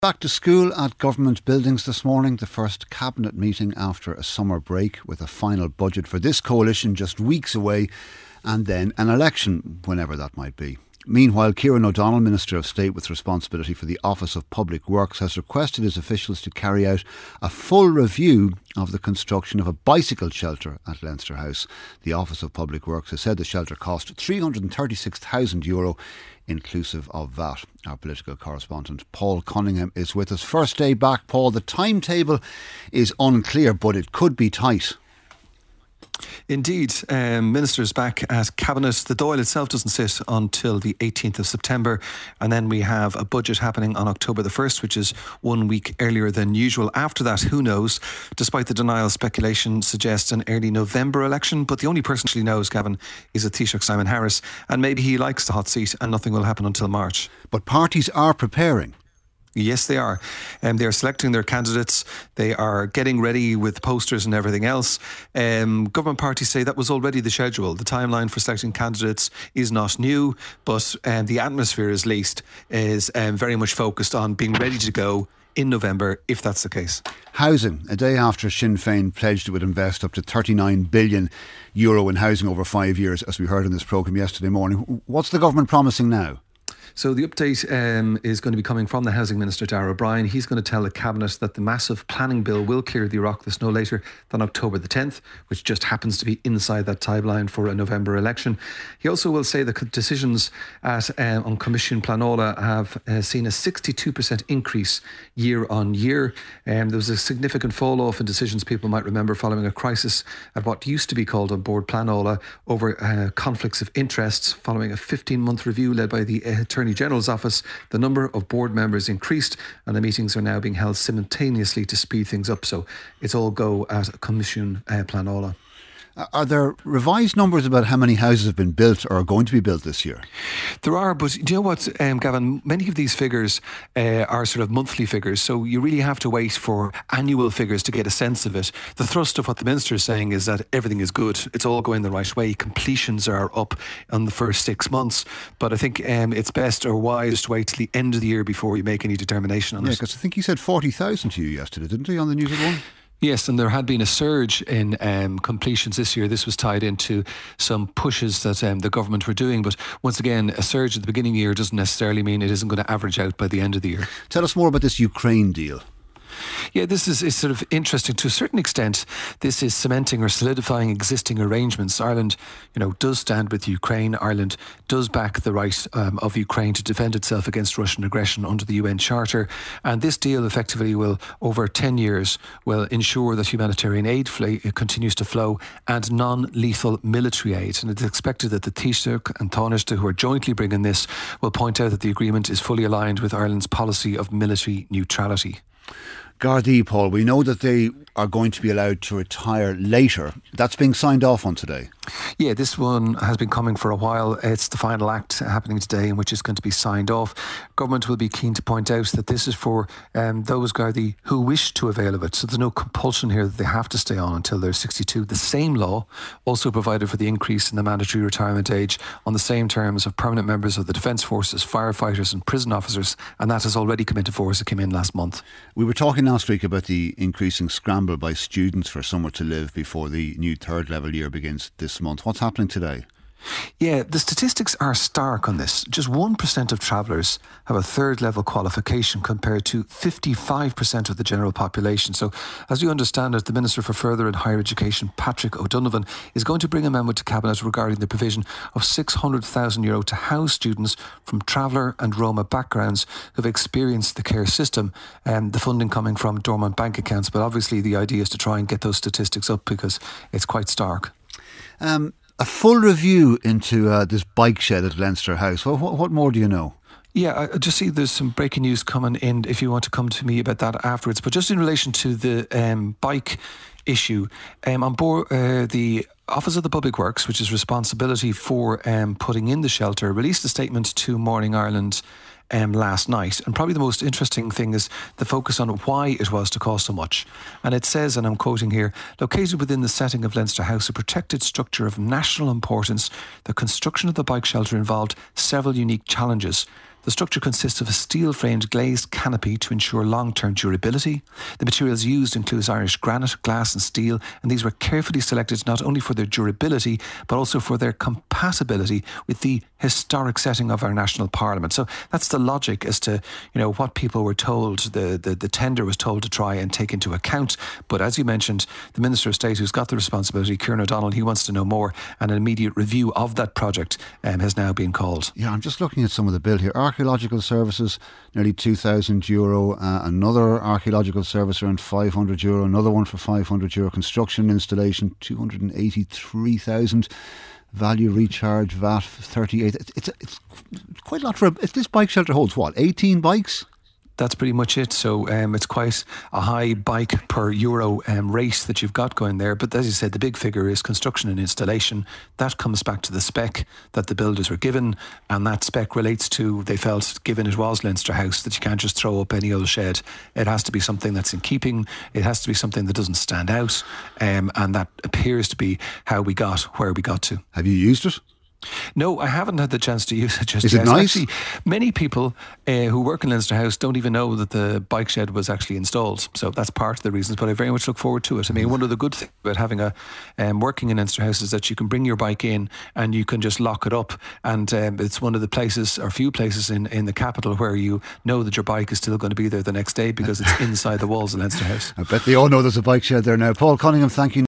Back to school at government buildings this morning, the first cabinet meeting after a summer break, with a final budget for this coalition just weeks away, and then an election, whenever that might be. Meanwhile, Kieran O'Donnell, Minister of State with responsibility for the Office of Public Works, has requested his officials to carry out a full review of the construction of a bicycle shelter at Leinster House. The Office of Public Works has said the shelter cost €336,000, inclusive of VAT. Our political correspondent Paul Cunningham is with us. First day back, Paul. The timetable is unclear, but it could be tight. Indeed, ministers back at Cabinet. The Dáil itself doesn't sit until the 18th of September, and then we have a budget happening on October the 1st, which is 1 week earlier than usual. After that, who knows? Despite the denial, speculation suggests an early November election, but the only person who knows, Gavin, is a Taoiseach Simon Harris, and maybe he likes the hot seat and nothing will happen until March. But parties are preparing. Yes, they are. They are selecting their candidates. They are getting ready with posters and everything else. Government parties say that was already the schedule. The timeline for selecting candidates is not new, but the atmosphere, at least, is very much focused on being ready to go in November, if that's the case. Housing. A day after Sinn Féin pledged it would invest up to €39 billion in housing over 5 years, as we heard in this programme yesterday morning. What's the government promising now? So the update is going to be coming from the Housing Minister, Darragh O'Brien. He's going to tell the Cabinet that the massive planning bill will clear the Oireachtas no later than October the 10th, which just happens to be inside that timeline for a November election. He also will say that decisions on Commission Planola have seen a 62% increase year on year. There was a significant fall off in decisions, people might remember, following a crisis at what used to be called on board Planola over conflicts of interests. Following a 15-month review led by the Attorney General's office, the number of board members increased and the meetings are now being held simultaneously to speed things up. So it's all go at Commission Planola. Are there revised numbers about how many houses have been built or are going to be built this year? There are, but do you know what, Gavin? Many of these figures are sort of monthly figures, so you really have to wait for annual figures to get a sense of it. The thrust of what the Minister is saying is that everything is good. It's all going the right way. Completions are up on the first 6 months, but I think it's best or wise to wait till the end of the year before you make any determination on it. Yeah, because I think he said 40,000 to you yesterday, didn't he, on the News at One? Yes, and there had been a surge in completions this year. This was tied into some pushes that the government were doing. But once again, a surge at the beginning of the year doesn't necessarily mean it isn't going to average out by the end of the year. Tell us more about this Ukraine deal. Yeah, this is sort of interesting. To a certain extent, this is cementing or solidifying existing arrangements. Ireland, does stand with Ukraine. Ireland does back the right of Ukraine to defend itself against Russian aggression under the UN Charter. And this deal effectively will, over 10 years, will ensure that humanitarian aid continues to flow and non-lethal military aid. And it's expected that the Taoiseach and Taoiseach, who are jointly bringing this, will point out that the agreement is fully aligned with Ireland's policy of military neutrality. Gardaí, Paul, we know that they are going to be allowed to retire later. That's being signed off on today. Yeah, this one has been coming for a while. It's the final act happening today in which it's going to be signed off. Government will be keen to point out that this is for those Gardaí who wish to avail of it. So there's no compulsion here that they have to stay on until they're 62. The same law also provided for the increase in the mandatory retirement age on the same terms of permanent members of the Defence Forces, firefighters and prison officers, and that has already come into force. It came in last month. We were talking last week about the increasing scramble by students for somewhere to live before the new third level year begins this month. What's happening today? Yeah, the statistics are stark on this. Just 1% of travellers have a third level qualification compared to 55% of the general population. So, as you understand it, the Minister for Further and Higher Education, Patrick O'Donovan, is going to bring a memo to Cabinet regarding the provision of €600,000 to house students from traveller and Roma backgrounds who have experienced the care system. The funding coming from dormant bank accounts, but obviously the idea is to try and get those statistics up because it's quite stark. A full review into this bike shed at Leinster House. What more do you know? Yeah, I just see there's some breaking news coming in if you want to come to me about that afterwards. But just in relation to the bike issue, on board the Office of the Public Works, which is responsibility for putting in the shelter, released a statement to Morning Ireland last night. And probably the most interesting thing is the focus on why it was to cost so much. And it says, and I'm quoting here, located within the setting of Leinster House, a protected structure of national importance, the construction of the bike shelter involved several unique challenges. The structure consists of a steel-framed glazed canopy to ensure long-term durability. The materials used include Irish granite, glass and steel, and these were carefully selected not only for their durability but also for their compatibility with the historic setting of our national parliament. So that's the logic as to, what people were told, the tender was told to try and take into account. But as you mentioned, the Minister of State who's got the responsibility, Kieran O'Donnell, he wants to know more, and an immediate review of that project has now been called. Yeah, I'm just looking at some of the bill here. Archaeological services, nearly €2,000. Another archaeological service around €500. Another one for €500. Construction installation, 283,000. Value recharge, VAT 38. It's quite a lot for this bike shelter holds what, 18 bikes? That's pretty much it. So it's quite a high bike per euro rate that you've got going there. But as you said, the big figure is construction and installation. That comes back to the spec that the builders were given, and that spec relates to, they felt, given it was Leinster House, that you can't just throw up any old shed. It has to be something that's in keeping. It has to be something that doesn't stand out, and that appears to be how we got where we got to. Have you used it? No, I haven't had the chance to use it just yet. Is it nice? Actually, many people who work in Leinster House don't even know that the bike shed was actually installed. So that's part of the reasons, but I very much look forward to it. I mean, one of the good things about having working in Leinster House is that you can bring your bike in and you can just lock it up. And it's one of the places, or few places in the capital, where you know that your bike is still going to be there the next day because it's inside the walls of Leinster House. I bet they all know there's a bike shed there now. Paul Cunningham, thank you.